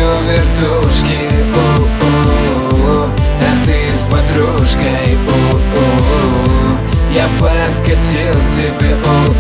хочу вертушки, а ты с подружкой, я подкатил тебе,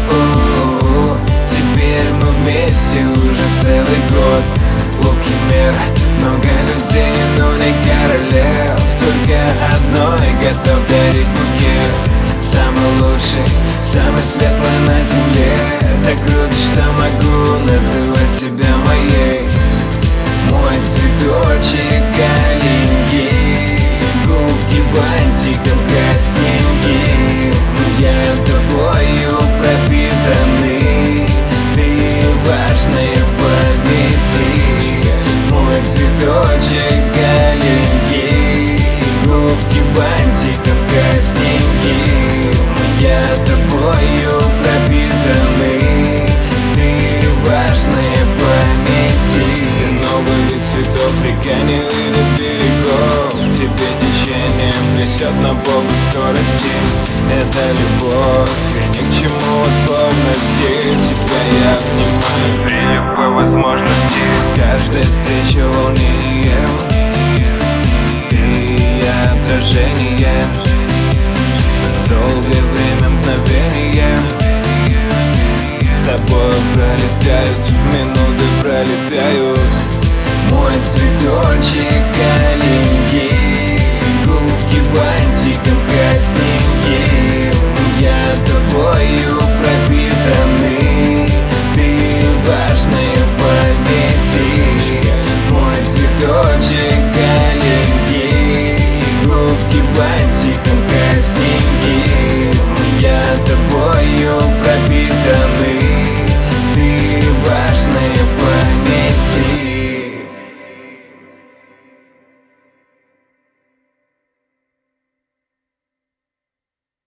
теперь мы вместе уже целый год. Клуб химер, много людей, но не королев. Только одной готов дарить букет. Самый лучший, самый светлый на земле. Так круто, что могу называть тебя моей. Мой цветочек аленький, губки бантиком красненькие. Я тобою пропитанный, ты важная в памяти. Мой цветочек аленький, губки бантиком красненькие. Я тобою пропитанный, ты важная в памяти. Новый вид цветов, река не видит берегов. Тебе течение несет на богу скорости. Это любовь, и ни к чему условности. Тебя я обнимаю при любой возможности. Каждая встреча волнение, ты отражение. Долгое время мгновение с тобой пролетают, минуты пролетают. Мой цветочек